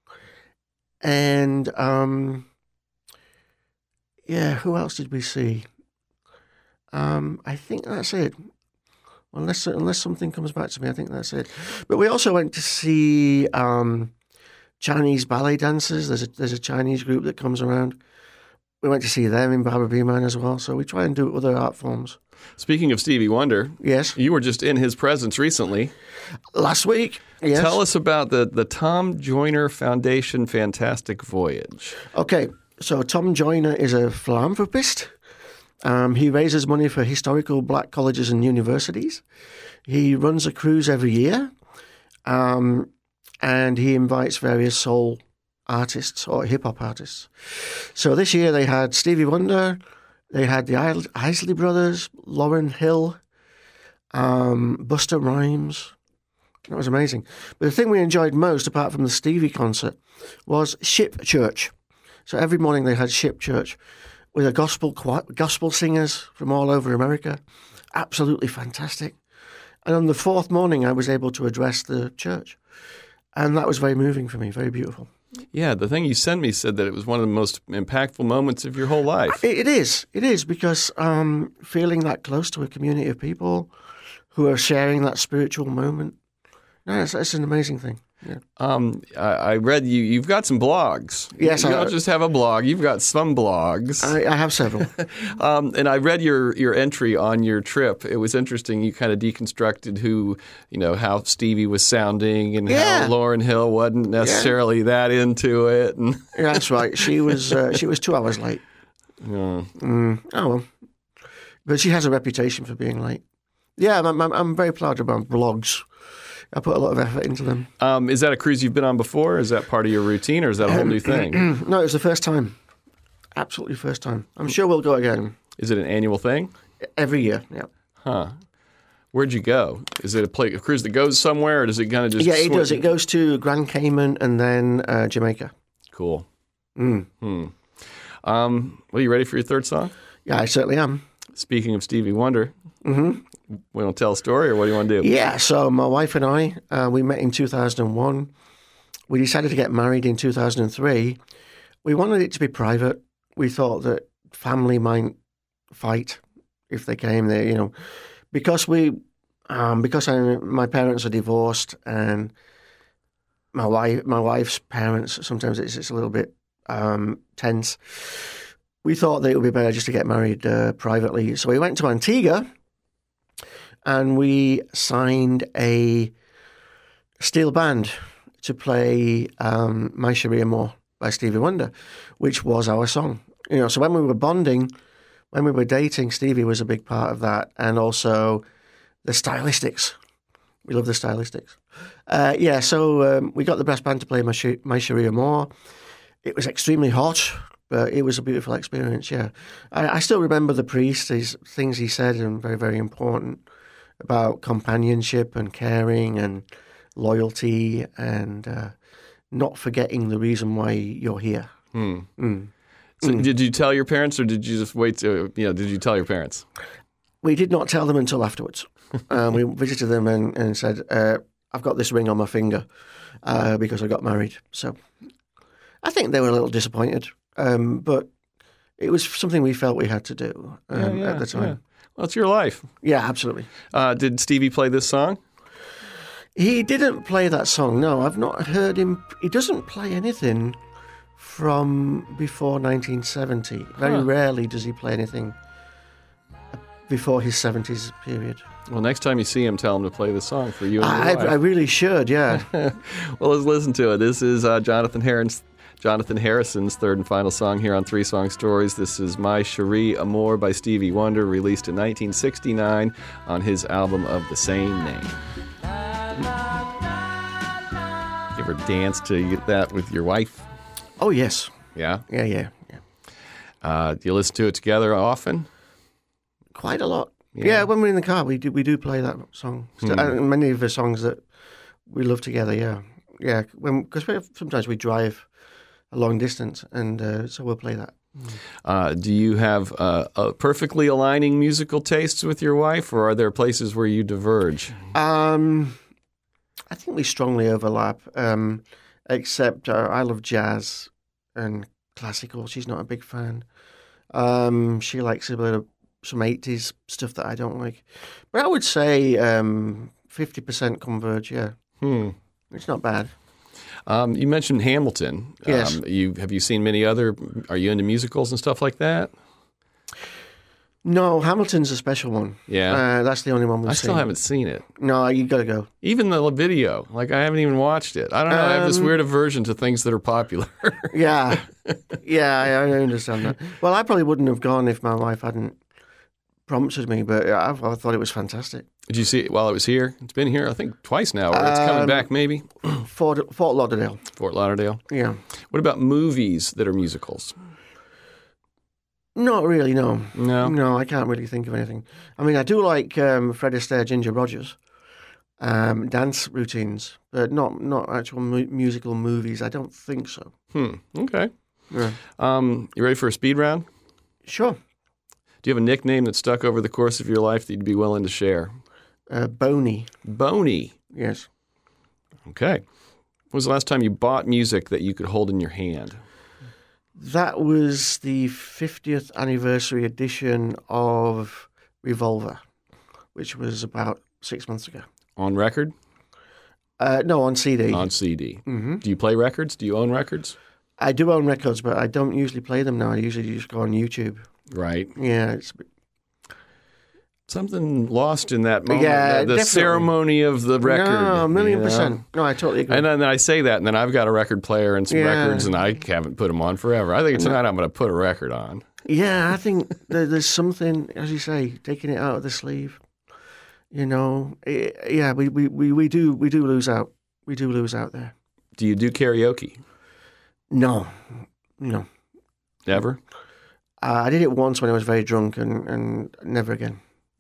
And, um, yeah, who else did we see? Um, I think that's it. Unless unless something comes back to me, I think that's it. But we also went to see um, Chinese ballet dancers. There's a, there's a Chinese group that comes around. We went to see them in Barbara B. Man as well. So we try and do other art forms. Speaking of Stevie Wonder, yes, you were just in his presence recently. Last week, yes. Tell us about the, the Tom Joyner Foundation Fantastic Voyage. Okay, so Tom Joyner is a philanthropist. Um, he raises money for historical black colleges and universities. He runs a cruise every year, um, and he invites various soul artists or hip-hop artists. So this year they had Stevie Wonder, they had the Isley Brothers, Lauryn Hill, um, Busta Rhymes. That was amazing. But the thing we enjoyed most, apart from the Stevie concert, was Ship Church. So every morning they had Ship Church with a gospel gospel singers from all over America. Absolutely fantastic. And on the fourth morning, I was able to address the church. And that was very moving for me, very beautiful. Yeah, the thing you sent me said that it was one of the most impactful moments of your whole life. It, it is. It is because um, feeling that close to a community of people who are sharing that spiritual moment, no, it's, it's an amazing thing. Yeah. Um, I, I read you. You've got some blogs. Yes, you I- don't just have a blog. You've got some blogs. I, I have several. um, and I read your your entry on your trip. It was interesting. You kind of deconstructed who, you know, how Stevie was sounding and Yeah. how Lauryn Hill wasn't necessarily that into it. And Yeah, that's right. She was uh, she was two hours late. Yeah. Mm, oh well, but she has a reputation for being late. Yeah, I'm, I'm, I'm very proud of my blogs. I put a lot of effort into them. Um, is that a cruise you've been on before? Is that part of your routine, or is that a whole new thing? No, it was the first time. Absolutely first time. I'm sure we'll go again Is it an annual thing? every year. Yeah, Huh. Where'd you go? Is it a, play, a cruise that goes somewhere, or does it kind of just? yeah, it swi- does. It goes to Grand Cayman and then uh, Jamaica. Cool. Mm. Hmm. Um, well, you ready for your third song? Yeah, I certainly am. Speaking of Stevie Wonder, hmm we don't tell a story, or what do you want to do? Yeah, so my wife and I, uh, we met in two thousand one. We decided to get married in two thousand three. We wanted it to be private. We thought that family might fight if they came there, you know, because we, um, because I, my parents are divorced and my wife, my wife's parents, sometimes it's, it's a little bit um, tense. We thought that it would be better just to get married uh, privately. So we went to Antigua and we signed a steel band to play um, My Cherie Amour by Stevie Wonder, which was our song. You know, so when we were bonding, when we were dating, Stevie was a big part of that, and also the stylistics. We love the stylistics. Uh, yeah, so um, we got the brass band to play My, Che- My Cherie Amour. It was extremely hot, but it was a beautiful experience, yeah. I, I still remember the priest, his things he said, and very, very important, about companionship and caring and loyalty and uh, not forgetting the reason why you're here. Hmm. Mm. So did you tell your parents, or did you just wait to, you know, did you tell your parents? We did not tell them until afterwards. um, we visited them and, and said, uh, I've got this ring on my finger uh, because I got married. So I think they were a little disappointed, um, but it was something we felt we had to do um, Yeah, yeah, at the time. yeah. Well, it's your life. Yeah, absolutely. Uh, did Stevie play this song? He didn't play that song, no. I've not heard him. He doesn't play anything from before nineteen seventy. Very Huh. rarely does he play anything before his seventies period. Well, next time you see him, tell him to play this song for you and I, your wife. I really should, yeah. Well, let's listen to it. This is uh, Jonathan Harrison's, Jonathan Harrison's third and final song here on Three Song Stories. This is My Cherie Amour by Stevie Wonder, released in nineteen sixty-nine on his album of the same name. You ever dance to that with your wife? Oh, yes. Yeah? Yeah, yeah, yeah. Uh, do you listen to it together often? Quite a lot. Yeah. Yeah, when we're in the car, we do we do play that song. So, Hmm. and many of the songs that we love together, yeah. Yeah, because sometimes we drive a long distance, and uh, so we'll play that. Uh, do you have uh, a perfectly aligning musical tastes with your wife, or are there places where you diverge? Um, I think we strongly overlap, um, except uh, I love jazz and classical. She's not a big fan. Um, she likes a bit of some eighties stuff that I don't like. But I would say um, fifty percent converge, yeah. Hmm. It's not bad. Um, you mentioned Hamilton. Yes. Um, you have you seen many other? Are you into musicals and stuff like that? No, Hamilton's a special one. Yeah. Uh, that's the only one we've I seen. still haven't seen it. No, you got to go. Even the video, like I haven't even watched it. I don't know. I have this Um, weird aversion to things that are popular. Yeah, yeah, I, I understand that. Well, I probably wouldn't have gone if my wife hadn't prompted me, but I, I thought it was fantastic. Did you see it while it was here? It's been here, I think, twice now. Or it's coming Um, back, maybe. Fort, Fort Lauderdale. Fort Lauderdale. Yeah. What about movies that are musicals? Not really, no. No. No, I can't really think of anything. I mean, I do like um, Fred Astaire, Ginger Rogers, um, dance routines, but not not actual mu- musical movies. I don't think so. Hmm. Okay. Yeah. Um, you ready for a speed round? Sure. Do you have a nickname that stuck over the course of your life that you'd be willing to share? Uh, Boney, Boney. yes. Okay. When was the last time you bought music that you could hold in your hand? That was the fiftieth anniversary edition of Revolver, which was about six months ago. On record? Uh, no, on C D. On C D. Mm-hmm. Do you play records? Do you own records? I do own records, but I don't usually play them now. I usually just go on YouTube. Right. Yeah, it's a bit... Something lost in that moment. Yeah, the, the definitely. ceremony of the record. No, a million you know? percent. No, I totally agree. And then I say that, and then I've got a record player and some Yeah. records, and I haven't put them on forever. I think tonight I'm going to put a record on. Yeah, I think there, there's something, as you say, taking it out of the sleeve. You know, it, yeah, we, we, we, we do we do lose out. We do lose out there. Do you do karaoke? No, no. Ever? Uh, I did it once when I was very drunk, and, and never again.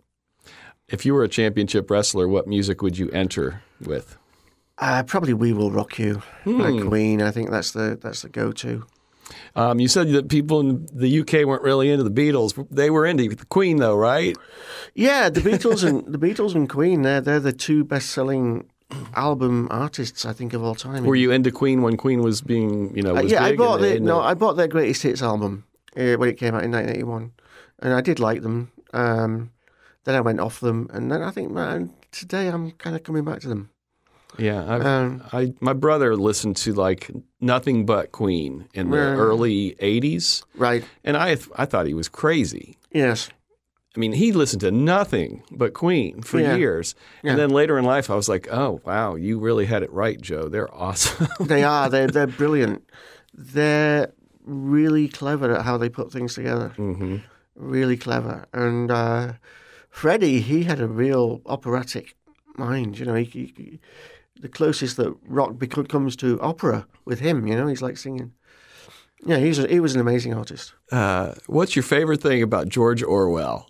If you were a championship wrestler, what music would you enter with? Uh, probably "We Will Rock You" Hmm. by Queen. I think that's the that's the go-to. Um, you said that people in the U K weren't really into the Beatles. They were into the Queen, though, right? Yeah, the Beatles and the Beatles and Queen. They're they're the two best-selling album artists, I think, of all time. Were you into Queen when Queen was being, you know, was Uh, yeah, big I bought and they- the no, I bought their greatest hits album uh, when it came out in nineteen eighty-one, and I did like them. Um, then I went off them, and then I think, man, today I'm kind of coming back to them. Yeah, I've, Um, I my brother listened to like nothing but Queen in the Yeah. early eighties, Right? and I I thought he was crazy. Yes. I mean, he listened to nothing but Queen for Yeah. years, Yeah. and then later in life, I was like, oh wow, you really had it right, Joe. They're awesome. They are. They're they're brilliant. They're really clever at how they put things together. hmm Really clever. And uh, Freddie, he had a real operatic mind. You know, he, he, the closest that rock beco- comes to opera with him. You know, he's like singing. Yeah, he's a, he was an amazing artist. Uh, what's your favorite thing about George Orwell?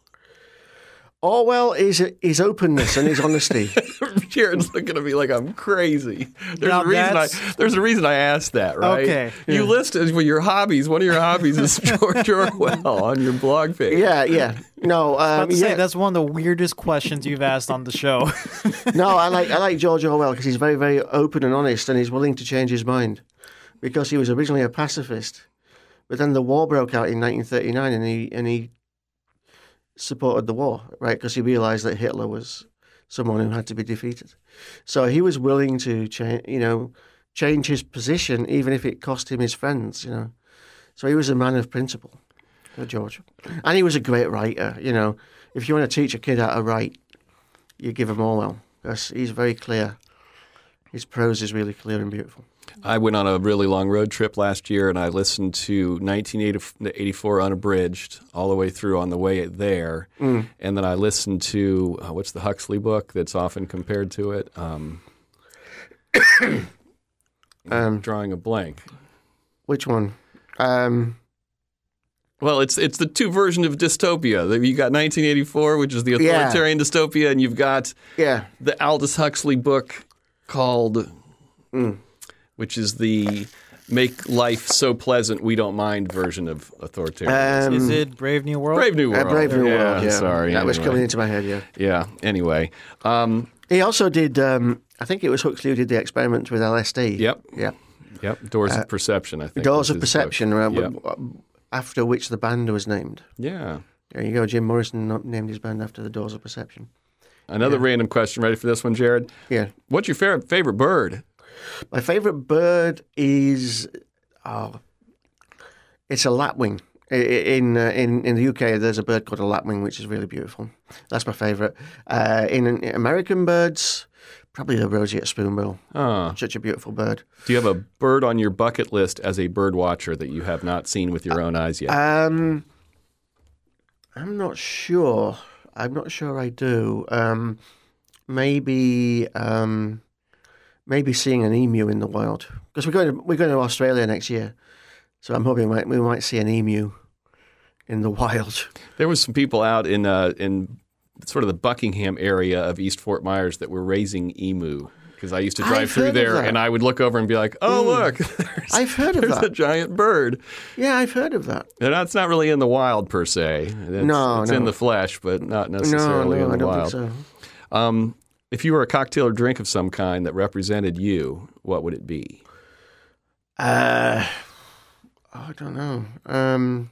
Orwell is his openness and his honesty. Jared's looking at me like I'm crazy. There's Now a reason I that's- there's a reason I asked that, right? Okay. You list as well, your hobbies. One of your hobbies is George Orwell on your blog page. Yeah, yeah. No, I um, was about to say, yeah. that's one of the weirdest questions you've asked on the show. No, I like I like George Orwell because he's very, very open and honest, and he's willing to change his mind. Because he was originally a pacifist, but then the war broke out in nineteen thirty-nine, and he and he supported the war, right? Because he realized that Hitler was someone who had to be defeated. So he was willing to change, you know, change his position, even if it cost him his friends, you know. So he was a man of principle, George, and he was a great writer. You know, if you want to teach a kid how to write, you give him Orwell, because he's very clear. His prose is really clear and beautiful. I went on a really long road trip last year, and I listened to nineteen eighty-four Unabridged all the way through on the way there. Mm. And then I listened to, uh, what's the Huxley book that's often compared to it? Um, Um, drawing a blank. Which one? Um, Well, it's it's the two version of dystopia. You got nineteen eighty-four, which is the authoritarian dystopia, and you've got yeah. the Aldous Huxley book called, Mm. which is the make life so pleasant we don't mind version of authoritarianism. Um, Is it Brave New World? Brave New Uh, World. Brave New yeah, World, yeah. Sorry. That was anyway. coming into my head, yeah. Yeah, anyway. Um, He also did, um, I think it was Huxley who did the experiment with L S D. Yep. Yeah. Yep, Doors of Perception, I think. Doors was of his Perception, book. uh, Yep. w- after which the band was named. Yeah. There you go. Jim Morrison no- named his band after the Doors of Perception. Another random question. Ready for this one, Jared? Yeah. What's your favorite favorite bird? My favourite bird is, oh, it's a lapwing. I- I- In uh, in in the U K, there's a bird called a lapwing, which is really beautiful. That's my favourite. Uh, in, in American birds, probably the roseate spoonbill. Oh. Such a beautiful bird. Do you have a bird on your bucket list as a bird watcher that you have not seen with your own eyes yet? Um, I'm not sure. I'm not sure I do. Um, maybe um, maybe seeing an emu in the wild, because we're going to we're going to Australia next year, so I'm hoping we might, we might see an emu in the wild. There was some people out in uh, in sort of the Buckingham area of East Fort Myers that were raising emu. Because I used to drive I've through heard of there, that. and I would look over and be like, "Oh, look, there's, I've heard of there's that. a giant bird." Yeah, I've heard of that. And that's not really in the wild per se. It's, No, it's no. in the flesh, but not No, necessarily no, in the I don't wild. think so. Um, if you were a cocktail or drink of some kind that represented you, what would it be? Uh, oh, I don't know. Um,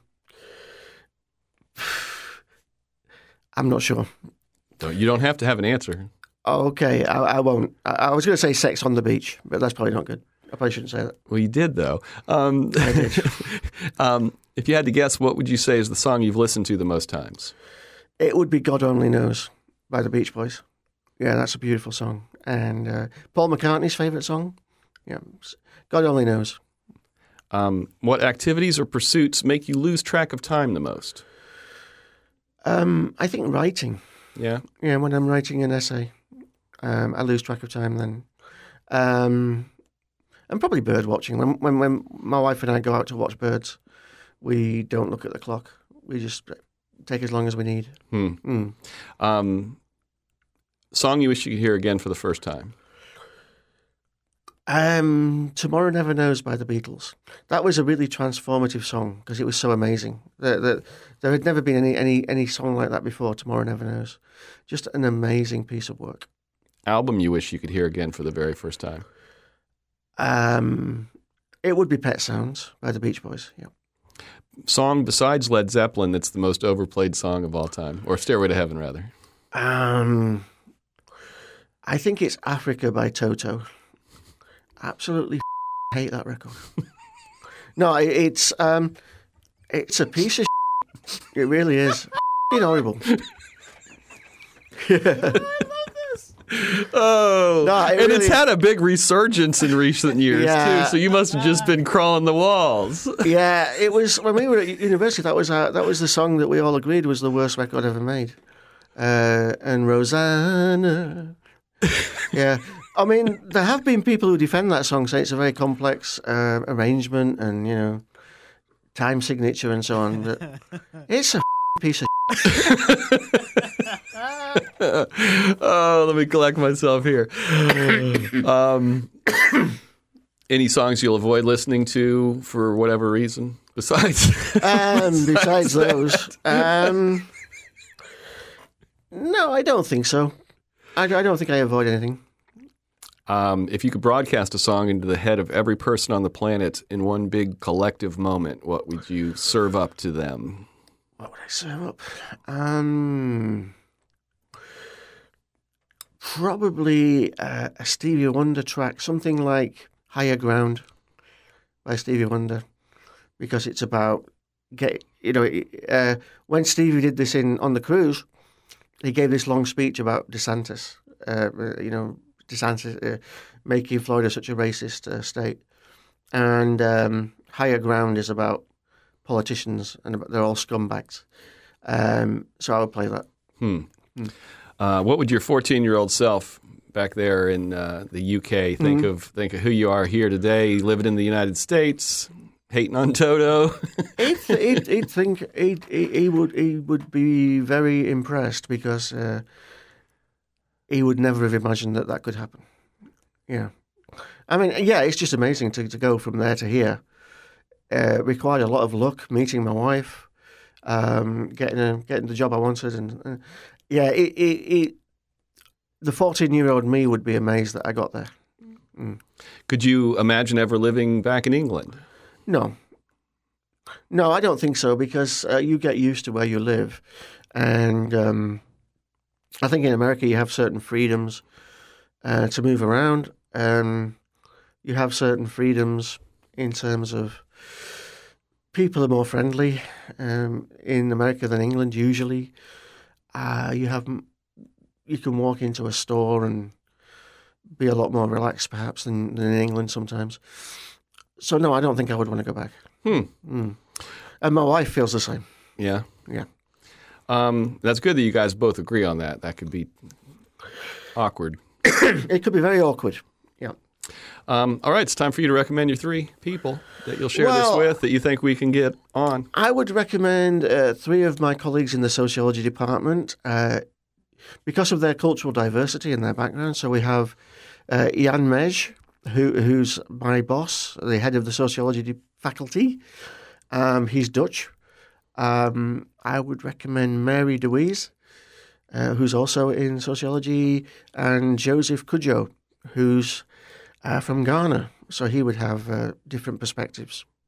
I'm not sure. Don't, you don't have to have an answer. Okay, I, I won't. I, I was going to say Sex on the Beach, but that's probably not good. I probably shouldn't say that. Well, you did, though. Um, I did. um, if you had to guess, what would you say is the song you've listened to the most times? It would be God Only Knows by the Beach Boys. Yeah, that's a beautiful song. And uh, Paul McCartney's favourite song? Yeah, God Only Knows. Um, what activities or pursuits make you lose track of time the most? Um, I think writing. Yeah? Yeah, when I'm writing an essay, um, I lose track of time then. Um, and probably bird watching. When, when when my wife and I go out to watch birds, we don't look at the clock. We just take as long as we need. Hmm. Mm. Um, song you wish you could hear again for the first time? Um, Tomorrow Never Knows by the Beatles. That was a really transformative song because it was so amazing. There, there, there had never been any, any, any song like that before, Tomorrow Never Knows. Just an amazing piece of work. Album you wish you could hear again for the very first time? Um, it would be Pet Sounds by the Beach Boys, yeah. Song besides Led Zeppelin that's the most overplayed song of all time, or Stairway to Heaven, rather? Um, I think it's Africa by Toto. Absolutely f- hate that record. No, it, it's um, it's a piece of shit. It really is. F***ing horrible. Yeah. Oh, No, it and really- it's had a big resurgence in recent years, Yeah. too, so you must have just been crawling the walls. Yeah, it was when we were at university. That was our, that was the song that we all agreed was the worst record ever made. Uh, and Rosanna, yeah. I mean, there have been people who defend that song, say it's a very complex uh, arrangement and you know time signature and so on. But it's a piece of. Oh, let me collect myself here. Um, any songs you'll avoid listening to for whatever reason besides? Um, besides those, um, no, I don't think so. I, I don't think I avoid anything. Um, if you could broadcast a song into the head of every person on the planet in one big collective moment, what would you serve up to them? What would I serve up? Um, probably uh, a Stevie Wonder track, something like Higher Ground by Stevie Wonder, because it's about, get you know, uh, when Stevie did this in on the cruise, he gave this long speech about DeSantis, uh, you know, DeSantis uh, making Florida such a racist uh, state. And um, Higher Ground is about politicians, and they're all scumbags. Um, so I would play that. Hmm. Hmm. Uh, what would your fourteen-year-old self back there in uh, the U K think Mm-hmm. of? Think of who you are here today, living in the United States, hating on Toto. he'd, he'd, he'd think he'd, he, he would he would be very impressed because uh, he would never have imagined that that could happen. Yeah, I mean, yeah, it's just amazing to, to go from there to here. Uh, required a lot of luck, meeting my wife, um, getting a, getting the job I wanted, and uh, yeah, it, it, it, the fourteen-year-old me would be amazed that I got there. Mm. Could you imagine ever living back in England? No. No, I don't think so, because uh, you get used to where you live. And um, I think in America you have certain freedoms uh, to move around. Um, you have certain freedoms in terms of people are more friendly um, in America than England, usually. Uh, you have you can walk into a store and be a lot more relaxed, perhaps, than, than in England sometimes. So, no, I don't think I would want to go back. Hmm. Mm. And my wife feels the same. Yeah. Yeah. Um, that's good that you guys both agree on that. That could be awkward. It could be very awkward. Yeah. Um, all right, it's time for you to recommend your three people that you'll share Well, this with that you think we can get on. I would recommend uh, three of my colleagues in the sociology department uh, because of their cultural diversity and their background. So we have uh, Jan Mej, who, who's my boss, the head of the sociology de- faculty. Um, he's Dutch. Um, I would recommend Mary DeWeese, uh, who's also in sociology, and Joseph Kudjo, who's uh, from Ghana. So he would have uh, different perspectives.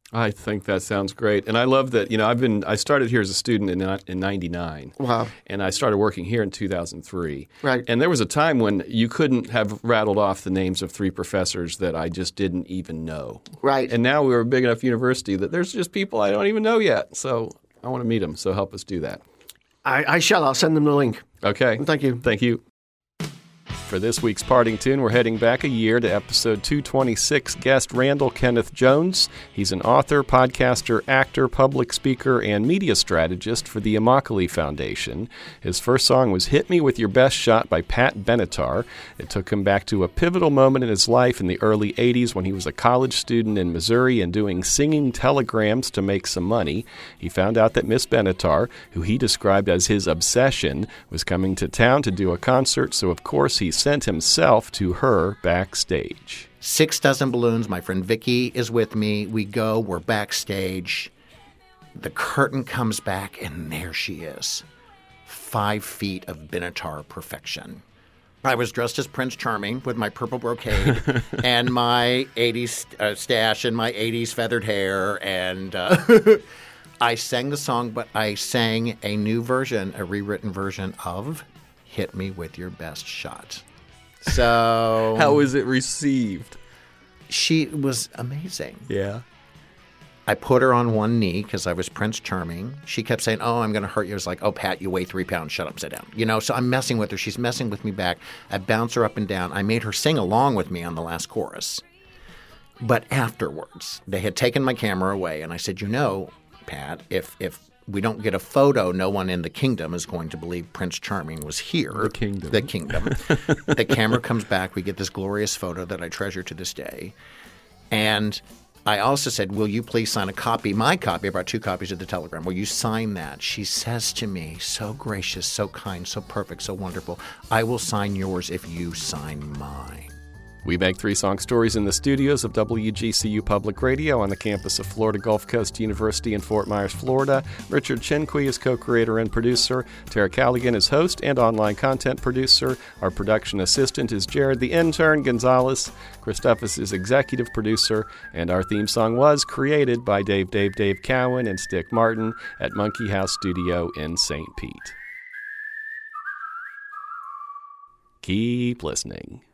I think that sounds great. And I love that, you know, I've been, I started here as a student in in ninety-nine. Wow. And I started working here in two thousand three. Right. And there was a time when you couldn't have rattled off the names of three professors that I just didn't even know. Right. And now we're a big enough university that there's just people I don't even know yet. So I want to meet them. So help us do that. I, I shall. I'll send them the link. Okay. Thank you. Thank you. For this week's Parting Tune, we're heading back a year to episode two twenty-six, guest Randall Kenneth Jones. He's an author, podcaster, actor, public speaker, and media strategist for the Immokalee Foundation. His first song was Hit Me With Your Best Shot by Pat Benatar. It took him back to a pivotal moment in his life in the early eighties when he was a college student in Missouri and doing singing telegrams to make some money. He found out that Miss Benatar, who he described as his obsession, was coming to town to do a concert, so of course he sent himself to her backstage. Six dozen balloons. My friend Vicky is with me. We go. We're backstage. The curtain comes back, and there she is. Five feet of Benatar perfection. I was dressed as Prince Charming with my purple brocade and my eighties uh, stash and my eighties feathered hair. And uh, I sang the song, but I sang a new version, a rewritten version of Hit Me With Your Best Shot. So How was it received? She was amazing. Yeah. I put her on one knee because I was Prince Charming. She kept saying, oh, I'm going to hurt you. I was like, oh, Pat, you weigh three pounds. Shut up, sit down. You know, so I'm messing with her. She's messing with me back. I bounce her up and down. I made her sing along with me on the last chorus. But afterwards, they had taken my camera away, and I said, you know, Pat, if if we don't get a photo, no one in the kingdom is going to believe Prince Charming was here. The kingdom. The kingdom. The camera comes back. We get this glorious photo that I treasure to this day. And I also said, will you please sign a copy, my copy, I brought two copies of the telegram. Will you sign that? She says to me, so gracious, so kind, so perfect, so wonderful, I will sign yours if you sign mine. We make Three Song Stories in the studios of W G C U Public Radio on the campus of Florida Gulf Coast University in Fort Myers, Florida. Richard Chinqui is co-creator and producer. Tara Callaghan is host and online content producer. Our production assistant is Jared the Intern Gonzalez. Christophus is executive producer. And our theme song was created by Dave Dave Dave Cowan and Stick Martin at Monkey House Studio in Saint Pete. Keep listening.